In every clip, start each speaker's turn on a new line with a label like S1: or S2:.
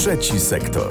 S1: Trzeci sektor.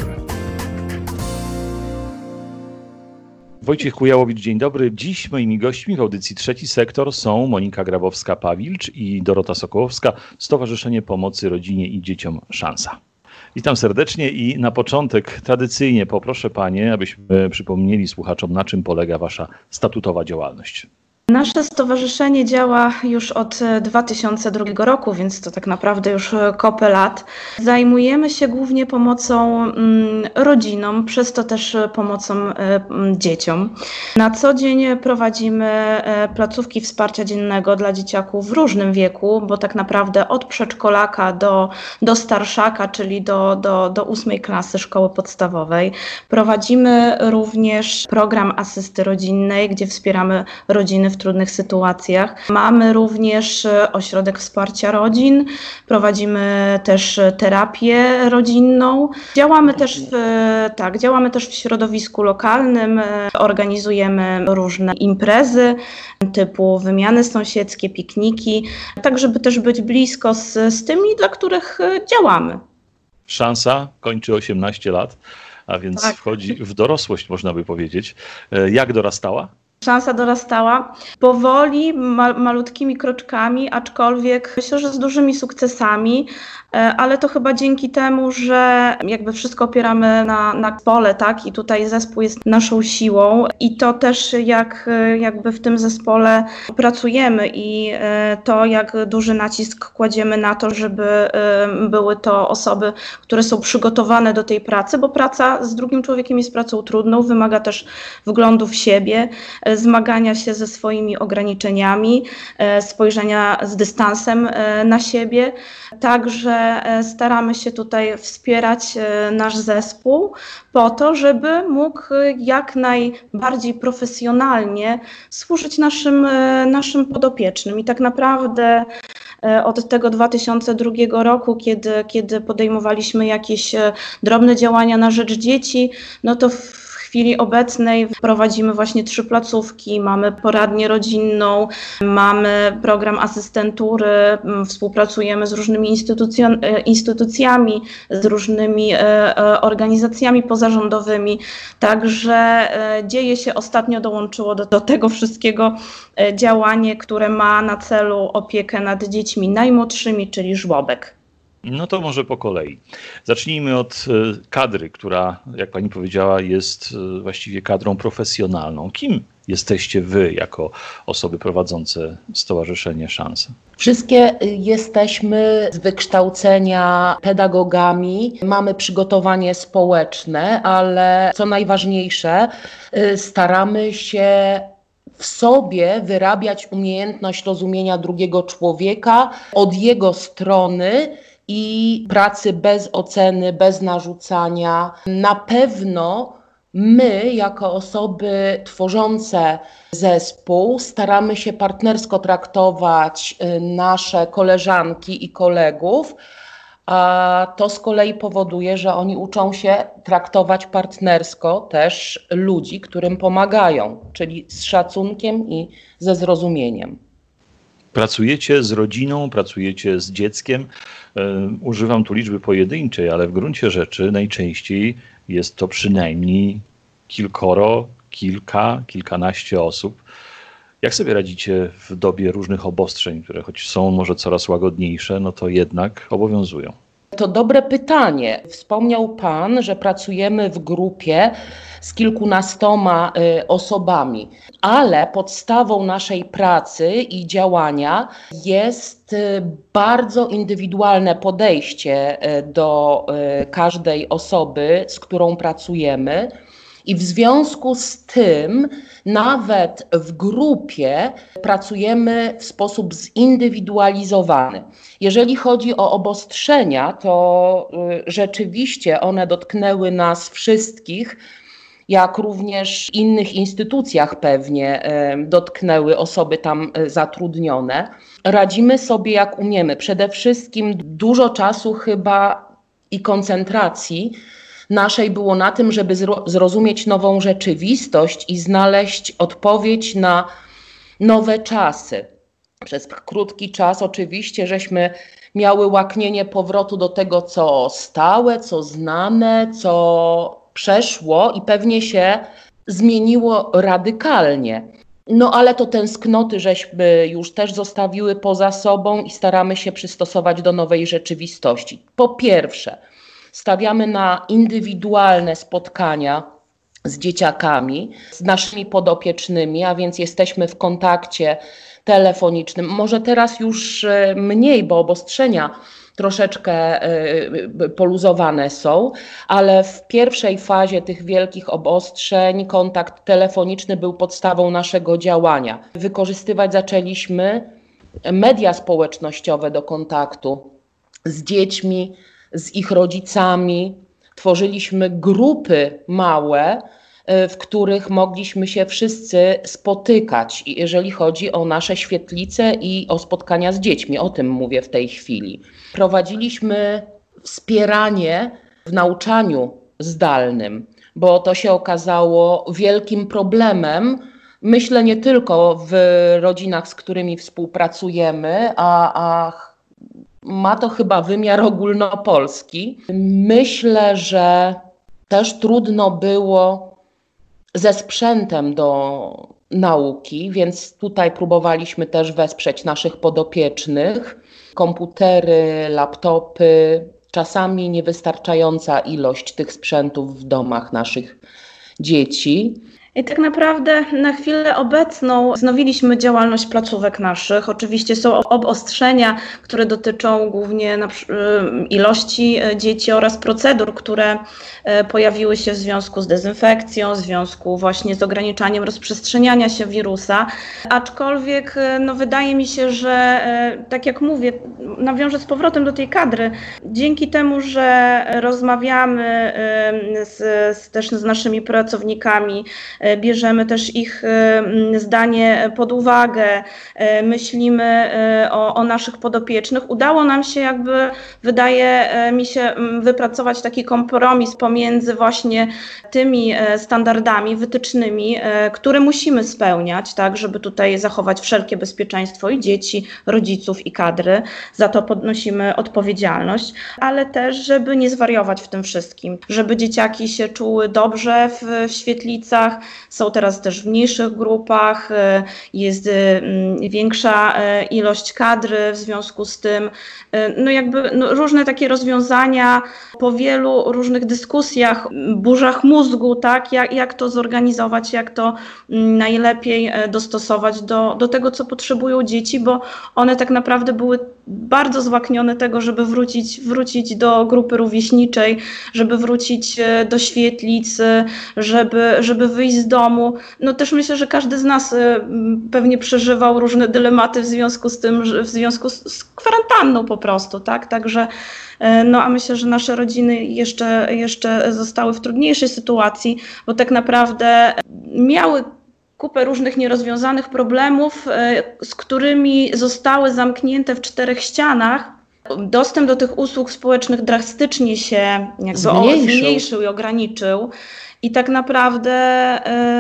S2: Wojciech Kujałowicz, dzień dobry. Dziś moimi gośćmi w audycji Trzeci Sektor są Monika Grabowska-Pawilcz i Dorota Sokołowska, Stowarzyszenie Pomocy Rodzinie i Dzieciom Szansa. Witam serdecznie i na początek tradycyjnie poproszę Panie, abyśmy przypomnieli słuchaczom, na czym polega Wasza statutowa działalność.
S3: Nasze stowarzyszenie działa już od 2002 roku, więc to tak naprawdę już kopę lat. Zajmujemy się głównie pomocą rodzinom, przez to też pomocą dzieciom. Na co dzień prowadzimy placówki wsparcia dziennego dla dzieciaków w różnym wieku, bo tak naprawdę od przedszkolaka do starszaka, czyli do 8 klasy szkoły podstawowej. Prowadzimy również program asysty rodzinnej, gdzie wspieramy rodziny w trudnych sytuacjach. Mamy również ośrodek wsparcia rodzin, prowadzimy też terapię rodzinną. Działamy też w środowisku lokalnym, organizujemy różne imprezy typu wymiany sąsiedzkie, pikniki, tak żeby też być blisko z tymi, dla których działamy.
S2: Szansa kończy 18 lat, a więc
S3: tak.
S2: Wchodzi w dorosłość, można by powiedzieć. Jak dorastała?
S3: Szansa dorastała powoli, malutkimi kroczkami, aczkolwiek myślę, że z dużymi sukcesami, ale to chyba dzięki temu, że jakby wszystko opieramy na zespole, tak? I tutaj zespół jest naszą siłą i to też jakby w tym zespole pracujemy i to jak duży nacisk kładziemy na to, żeby były to osoby, które są przygotowane do tej pracy, bo praca z drugim człowiekiem jest pracą trudną, wymaga też wglądu w siebie, zmagania się ze swoimi ograniczeniami, spojrzenia z dystansem na siebie. Także staramy się tutaj wspierać nasz zespół po to, żeby mógł jak najbardziej profesjonalnie służyć naszym podopiecznym. I tak naprawdę od tego 2002 roku, kiedy podejmowaliśmy jakieś drobne działania na rzecz dzieci, no to w chwili obecnej prowadzimy właśnie 3 placówki, mamy poradnię rodzinną, mamy program asystentury, współpracujemy z różnymi instytucjami, z różnymi organizacjami pozarządowymi. Także dzieje się, ostatnio dołączyło do tego wszystkiego działanie, które ma na celu opiekę nad dziećmi najmłodszymi, czyli żłobek.
S2: No to może po kolei. Zacznijmy od kadry, która, jak Pani powiedziała, jest właściwie kadrą profesjonalną. Kim jesteście Wy jako osoby prowadzące Stowarzyszenie Szansa?
S4: Wszystkie jesteśmy z wykształcenia pedagogami, mamy przygotowanie społeczne, ale co najważniejsze, staramy się w sobie wyrabiać umiejętność rozumienia drugiego człowieka od jego strony i pracy bez oceny, bez narzucania. Na pewno my, jako osoby tworzące zespół, staramy się partnersko traktować nasze koleżanki i kolegów, a to z kolei powoduje, że oni uczą się traktować partnersko też ludzi, którym pomagają, czyli z szacunkiem i ze zrozumieniem.
S2: Pracujecie z rodziną, pracujecie z dzieckiem. Używam tu liczby pojedynczej, ale w gruncie rzeczy najczęściej jest to przynajmniej kilkoro, kilkanaście osób. Jak sobie radzicie w dobie różnych obostrzeń, które choć są może coraz łagodniejsze, no to jednak obowiązują?
S4: To dobre pytanie. Wspomniał Pan, że pracujemy w grupie z kilkunastoma osobami, ale podstawą naszej pracy i działania jest bardzo indywidualne podejście do każdej osoby, z którą pracujemy. I w związku z tym nawet w grupie pracujemy w sposób zindywidualizowany. Jeżeli chodzi o obostrzenia, to rzeczywiście one dotknęły nas wszystkich, jak również w innych instytucjach pewnie dotknęły osoby tam zatrudnione. Radzimy sobie jak umiemy. Przede wszystkim dużo czasu chyba i koncentracji naszej było na tym, żeby zrozumieć nową rzeczywistość i znaleźć odpowiedź na nowe czasy. Przez krótki czas oczywiście żeśmy miały łaknienie powrotu do tego, co stałe, co znane, co przeszło i pewnie się zmieniło radykalnie. No ale to tęsknoty żeśmy już też zostawiły poza sobą i staramy się przystosować do nowej rzeczywistości. Po pierwsze, stawiamy na indywidualne spotkania z dzieciakami, z naszymi podopiecznymi, a więc jesteśmy w kontakcie telefonicznym. Może teraz już mniej, bo obostrzenia troszeczkę poluzowane są, ale w pierwszej fazie tych wielkich obostrzeń kontakt telefoniczny był podstawą naszego działania. Wykorzystywać zaczęliśmy media społecznościowe do kontaktu z dziećmi, z ich rodzicami. Tworzyliśmy grupy małe, w których mogliśmy się wszyscy spotykać, jeżeli chodzi o nasze świetlice i o spotkania z dziećmi. O tym mówię w tej chwili. Prowadziliśmy wspieranie w nauczaniu zdalnym, bo to się okazało wielkim problemem. Myślę nie tylko w rodzinach, z którymi współpracujemy, a ma to chyba wymiar ogólnopolski. Myślę, że też trudno było ze sprzętem do nauki, więc tutaj próbowaliśmy też wesprzeć naszych podopiecznych. Komputery, laptopy, czasami niewystarczająca ilość tych sprzętów w domach naszych dzieci.
S3: I tak naprawdę na chwilę obecną wznowiliśmy działalność placówek naszych. Oczywiście są obostrzenia, które dotyczą głównie ilości dzieci oraz procedur, które pojawiły się w związku z dezynfekcją, w związku właśnie z ograniczaniem rozprzestrzeniania się wirusa. Aczkolwiek wydaje mi się, że tak jak mówię, nawiążę z powrotem do tej kadry. Dzięki temu, że rozmawiamy też z naszymi pracownikami, bierzemy też ich zdanie pod uwagę, myślimy o naszych podopiecznych. Udało nam się wydaje mi się, wypracować taki kompromis pomiędzy właśnie tymi standardami wytycznymi, które musimy spełniać, tak, żeby tutaj zachować wszelkie bezpieczeństwo i dzieci, rodziców i kadry. Za to podnosimy odpowiedzialność, ale też, żeby nie zwariować w tym wszystkim, żeby dzieciaki się czuły dobrze w świetlicach. Są teraz też w mniejszych grupach, jest większa ilość kadry w związku z tym. Różne takie rozwiązania po wielu różnych dyskusjach, burzach mózgu, tak, jak to zorganizować, jak to najlepiej dostosować do tego, co potrzebują dzieci, bo one tak naprawdę były bardzo złaknione tego, żeby wrócić do grupy rówieśniczej, żeby wrócić do świetlic, żeby wyjść z domu. No też myślę, że każdy z nas pewnie przeżywał różne dylematy w związku z tym, w związku z kwarantanną po prostu, tak? Także a myślę, że nasze rodziny jeszcze zostały w trudniejszej sytuacji, bo tak naprawdę miały kupę różnych nierozwiązanych problemów, z którymi zostały zamknięte w 4 ścianach. Dostęp do tych usług społecznych drastycznie się zmniejszył i ograniczył. I tak naprawdę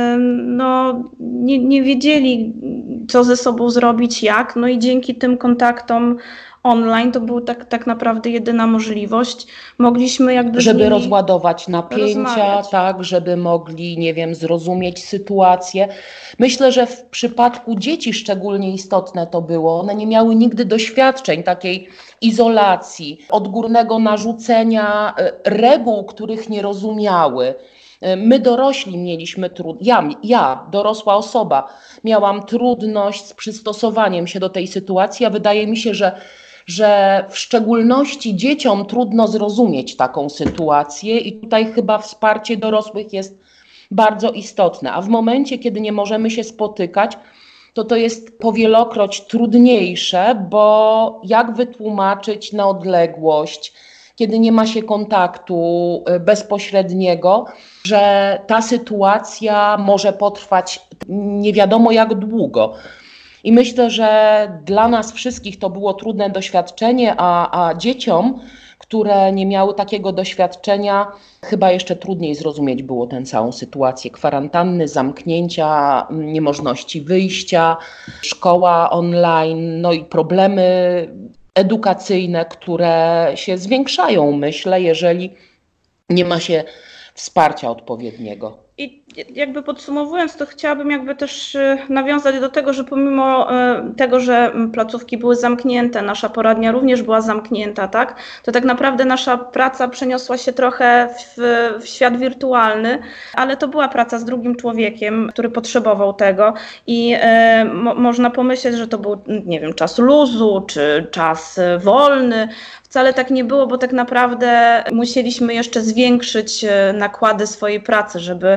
S3: nie wiedzieli, co ze sobą zrobić, jak. No i dzięki tym kontaktom online to była tak naprawdę jedyna możliwość. Mogliśmy
S4: żeby rozładować napięcia, tak, żeby mogli, zrozumieć sytuację. Myślę, że w przypadku dzieci szczególnie istotne to było. One nie miały nigdy doświadczeń takiej izolacji, odgórnego narzucenia reguł, których nie rozumiały. My dorośli mieliśmy ja, dorosła osoba, miałam trudność z przystosowaniem się do tej sytuacji, a wydaje mi się, że w szczególności dzieciom trudno zrozumieć taką sytuację i tutaj chyba wsparcie dorosłych jest bardzo istotne. A w momencie, kiedy nie możemy się spotykać, to jest powielokroć trudniejsze, bo jak wytłumaczyć na odległość, kiedy nie ma się kontaktu bezpośredniego, że ta sytuacja może potrwać nie wiadomo jak długo. I myślę, że dla nas wszystkich to było trudne doświadczenie, a dzieciom, które nie miały takiego doświadczenia, chyba jeszcze trudniej zrozumieć było tę całą sytuację kwarantanny, zamknięcia, niemożności wyjścia, szkoła online, no i problemy edukacyjne, które się zwiększają, myślę, jeżeli nie ma się wsparcia odpowiedniego.
S3: I jakby podsumowując, to chciałabym jakby też nawiązać do tego, że pomimo tego, że placówki były zamknięte, nasza poradnia również była zamknięta, tak? To tak naprawdę nasza praca przeniosła się trochę w świat wirtualny, ale to była praca z drugim człowiekiem, który potrzebował tego i można pomyśleć, że to był, nie wiem, czas luzu czy czas wolny. Wcale tak nie było, bo tak naprawdę musieliśmy jeszcze zwiększyć nakłady swojej pracy, żeby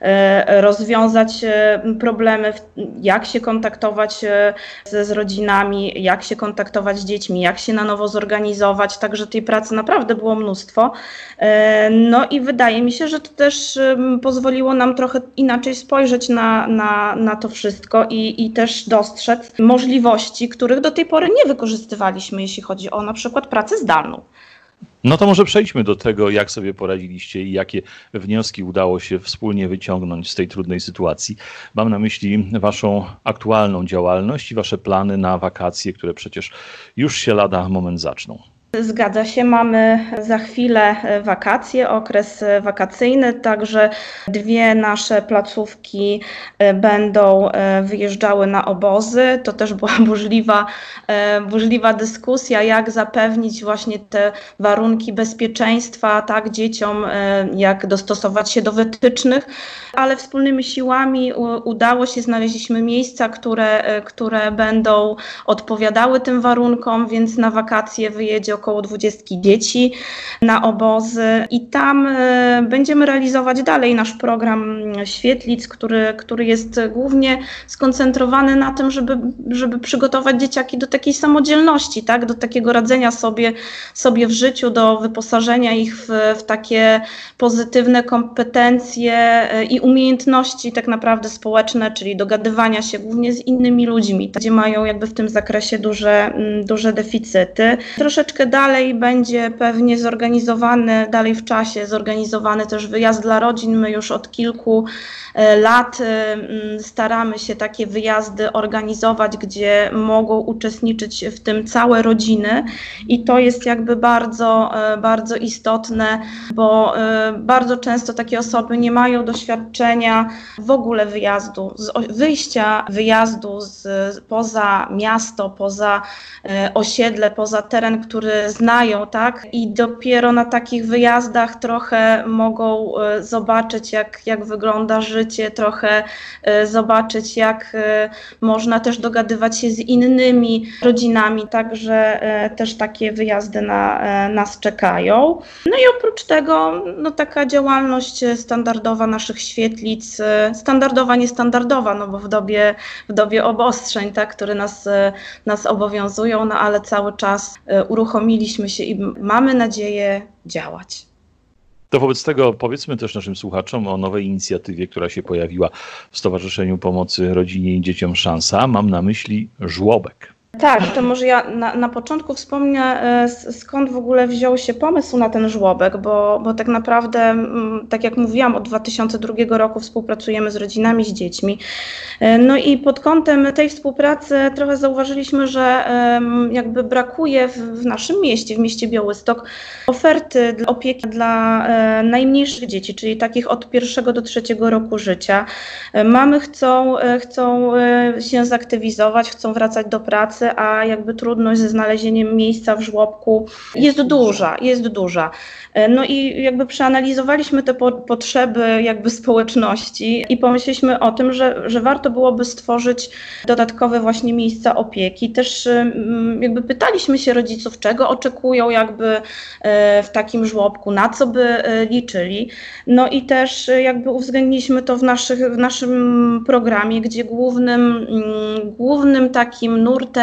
S3: rozwiązać problemy, jak się kontaktować z rodzinami, jak się kontaktować z dziećmi, jak się na nowo zorganizować, także tej pracy naprawdę było mnóstwo. No i wydaje mi się, że to też pozwoliło nam trochę inaczej spojrzeć na to wszystko i też dostrzec możliwości, których do tej pory nie wykorzystywaliśmy, jeśli chodzi o na przykład pracę zdalną.
S2: No to może przejdźmy do tego, jak sobie poradziliście i jakie wnioski udało się wspólnie wyciągnąć z tej trudnej sytuacji. Mam na myśli waszą aktualną działalność i wasze plany na wakacje, które przecież już się lada moment zaczną.
S3: Zgadza się, mamy za chwilę wakacje, okres wakacyjny, także dwie nasze placówki będą wyjeżdżały na obozy. To też była burzliwa dyskusja, jak zapewnić właśnie te warunki bezpieczeństwa, tak, dzieciom, jak dostosować się do wytycznych, ale wspólnymi siłami udało się, znaleźliśmy miejsca, które będą odpowiadały tym warunkom, więc na wakacje wyjedzie około 20 dzieci na obozy i tam będziemy realizować dalej nasz program świetlic, który jest głównie skoncentrowany na tym, żeby przygotować dzieciaki do takiej samodzielności, tak? Do takiego radzenia sobie w życiu, do wyposażenia ich w takie pozytywne kompetencje i umiejętności tak naprawdę społeczne, czyli dogadywania się głównie z innymi ludźmi, gdzie mają jakby w tym zakresie duże deficyty. Troszeczkę dalej będzie pewnie dalej w czasie zorganizowany też wyjazd dla rodzin. My już od kilku lat staramy się takie wyjazdy organizować, gdzie mogą uczestniczyć w tym całe rodziny i to jest jakby bardzo, bardzo istotne, bo bardzo często takie osoby nie mają doświadczenia w ogóle wyjazdu poza miasto, poza osiedle, poza teren, który znają, tak? I dopiero na takich wyjazdach trochę mogą zobaczyć, jak wygląda życie, trochę zobaczyć, jak można też dogadywać się z innymi rodzinami, także też takie wyjazdy nas czekają. No i oprócz tego taka działalność standardowa naszych świetlic, standardowa, niestandardowa, no bo w dobie obostrzeń, tak, które nas obowiązują, no ale cały czas uruchomiliśmy się i mamy nadzieję działać.
S2: To wobec tego powiedzmy też naszym słuchaczom o nowej inicjatywie, która się pojawiła w Stowarzyszeniu Pomocy Rodzinie i Dzieciom Szansa. Mam na myśli żłobek.
S3: Tak, to może ja na początku wspomnę, skąd w ogóle wziął się pomysł na ten żłobek, bo tak naprawdę, tak jak mówiłam, od 2002 roku współpracujemy z rodzinami, z dziećmi. No i pod kątem tej współpracy trochę zauważyliśmy, że jakby brakuje w naszym mieście, w mieście Białystok, oferty opieki dla najmniejszych dzieci, czyli takich od 1 do 3 roku życia. Mamy chcą się zaktywizować, chcą wracać do pracy, a jakby trudność ze znalezieniem miejsca w żłobku jest duża. No i jakby przeanalizowaliśmy te potrzeby jakby społeczności i pomyśleliśmy o tym, że warto byłoby stworzyć dodatkowe właśnie miejsca opieki. Też jakby pytaliśmy się rodziców, czego oczekują jakby w takim żłobku, na co by liczyli. No i też jakby uwzględniliśmy to w naszym programie, gdzie głównym takim nurtem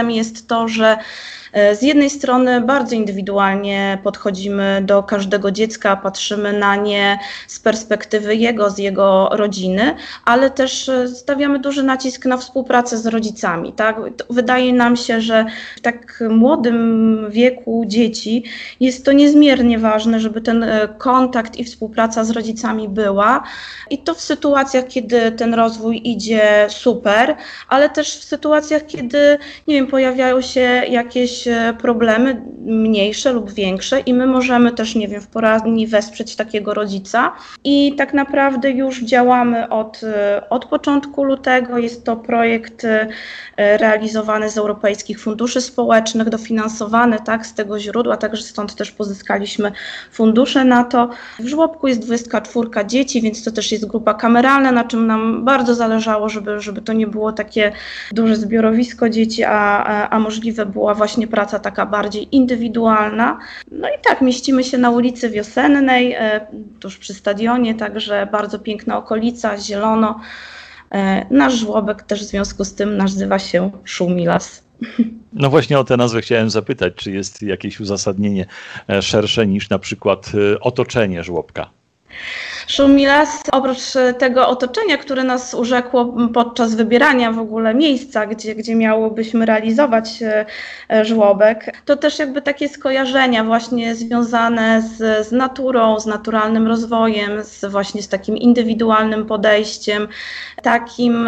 S3: plusem jest to, że z jednej strony bardzo indywidualnie podchodzimy do każdego dziecka, patrzymy na nie z perspektywy z jego rodziny, ale też stawiamy duży nacisk na współpracę z rodzicami. Tak? Wydaje nam się, że w tak młodym wieku dzieci jest to niezmiernie ważne, żeby ten kontakt i współpraca z rodzicami była. I to w sytuacjach, kiedy ten rozwój idzie super, ale też w sytuacjach, kiedy, nie wiem, pojawiają się jakieś problemy mniejsze lub większe i my możemy też, nie wiem, w poradni wesprzeć takiego rodzica. I tak naprawdę już działamy od początku lutego. Jest to projekt realizowany z europejskich funduszy społecznych, dofinansowany tak, z tego źródła, także stąd też pozyskaliśmy fundusze na to. W żłobku jest 24 dzieci, więc to też jest grupa kameralna, na czym nam bardzo zależało, żeby to nie było takie duże zbiorowisko dzieci, a możliwe była właśnie praca taka bardziej indywidualna. No i tak, mieścimy się na ulicy Wiosennej, tuż przy stadionie, także bardzo piękna okolica, zielono. Nasz żłobek też w związku z tym nazywa się Szumilas.
S2: No właśnie o tę nazwę chciałem zapytać, czy jest jakieś uzasadnienie szersze niż na przykład otoczenie żłobka?
S3: Szumilas, oprócz tego otoczenia, które nas urzekło podczas wybierania w ogóle miejsca, gdzie miałobyśmy realizować żłobek, to też jakby takie skojarzenia właśnie związane z naturą, z naturalnym rozwojem, właśnie z takim indywidualnym podejściem, takim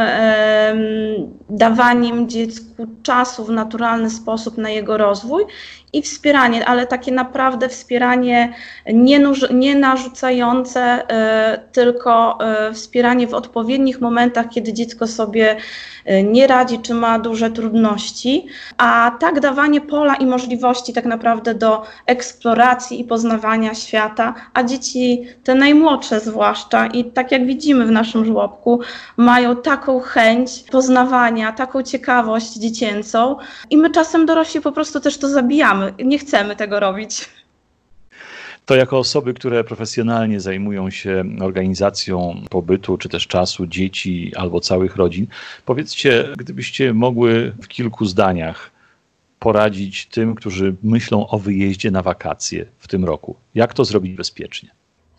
S3: dawaniem dziecku czasu w naturalny sposób na jego rozwój i wspieranie, ale takie naprawdę wspieranie nie narzucające, tylko wspieranie w odpowiednich momentach, kiedy dziecko sobie nie radzi, czy ma duże trudności, a tak dawanie pola i możliwości tak naprawdę do eksploracji i poznawania świata, a dzieci, te najmłodsze zwłaszcza i tak jak widzimy w naszym żłobku, mają taką chęć poznawania, taką ciekawość dziecięcą i my czasem dorośli po prostu też to zabijamy, nie chcemy tego robić.
S2: To jako osoby, które profesjonalnie zajmują się organizacją pobytu czy też czasu dzieci albo całych rodzin, powiedzcie, gdybyście mogły w kilku zdaniach poradzić tym, którzy myślą o wyjeździe na wakacje w tym roku, jak to zrobić bezpiecznie?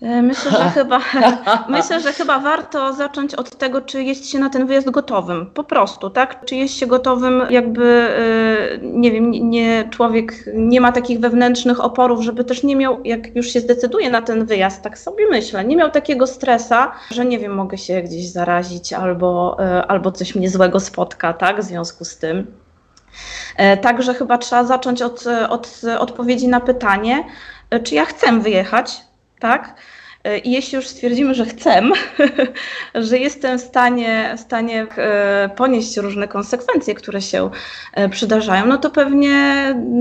S3: Myślę, że chyba warto zacząć od tego, czy jest się na ten wyjazd gotowym, po prostu, tak? Czy jest się gotowym, jakby, nie wiem, człowiek nie ma takich wewnętrznych oporów, żeby też nie miał, jak już się zdecyduje na ten wyjazd, tak sobie myślę, nie miał takiego stresa, że nie wiem, mogę się gdzieś zarazić albo coś mnie złego spotka, tak? W związku z tym. Także chyba trzeba zacząć od odpowiedzi na pytanie, czy ja chcę wyjechać, tak? I jeśli już stwierdzimy, że chcę, że jestem w stanie ponieść różne konsekwencje, które się przydarzają, no to pewnie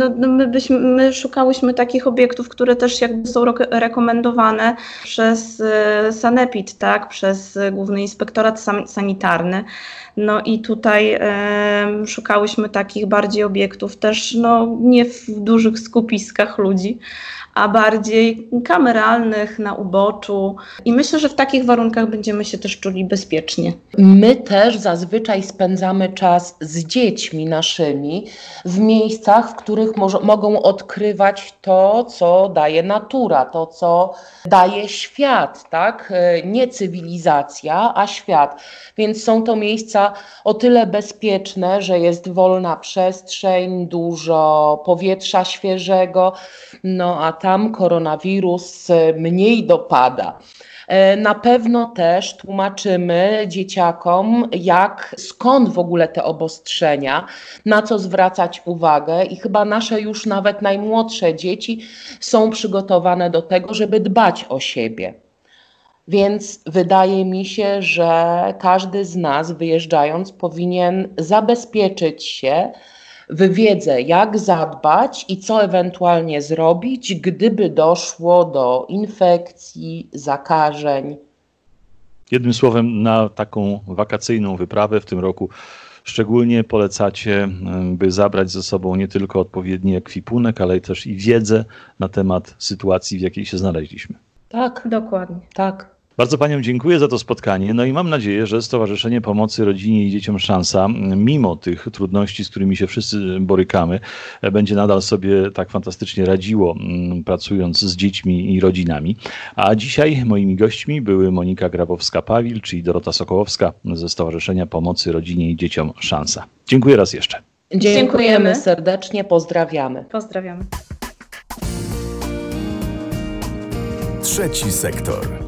S3: my szukałyśmy takich obiektów, które też jakby są rekomendowane przez Sanepid, tak? Przez Główny Inspektorat Sanitarny. No i tutaj szukałyśmy takich bardziej obiektów też nie w dużych skupiskach ludzi, a bardziej kameralnych, na uboczu. I myślę, że w takich warunkach będziemy się też czuli bezpiecznie.
S4: My też zazwyczaj spędzamy czas z dziećmi naszymi w miejscach, w których mogą odkrywać to, co daje natura, to, co daje świat, tak? Nie cywilizacja, a świat. Więc są to miejsca o tyle bezpieczne, że jest wolna przestrzeń, dużo powietrza świeżego, a tam koronawirus mniej dopada. Na pewno też tłumaczymy dzieciakom, skąd w ogóle te obostrzenia, na co zwracać uwagę i chyba nasze już nawet najmłodsze dzieci są przygotowane do tego, żeby dbać o siebie. Więc wydaje mi się, że każdy z nas wyjeżdżając powinien zabezpieczyć się w wiedzę, jak zadbać i co ewentualnie zrobić, gdyby doszło do infekcji, zakażeń.
S2: Jednym słowem, na taką wakacyjną wyprawę w tym roku szczególnie polecacie, by zabrać ze sobą nie tylko odpowiedni ekwipunek, ale też i wiedzę na temat sytuacji, w jakiej się znaleźliśmy.
S4: Tak,
S3: dokładnie.
S4: Tak.
S2: Bardzo Paniom dziękuję za to spotkanie. No i mam nadzieję, że Stowarzyszenie Pomocy Rodzinie i Dzieciom Szansa, mimo tych trudności, z którymi się wszyscy borykamy, będzie nadal sobie tak fantastycznie radziło, pracując z dziećmi i rodzinami. A dzisiaj moimi gośćmi były Monika Grabowska-Pawil, czyli Dorota Sokołowska ze Stowarzyszenia Pomocy Rodzinie i Dzieciom Szansa. Dziękuję raz jeszcze.
S4: Dziękujemy serdecznie, pozdrawiamy.
S3: Pozdrawiamy.
S1: Trzeci sektor.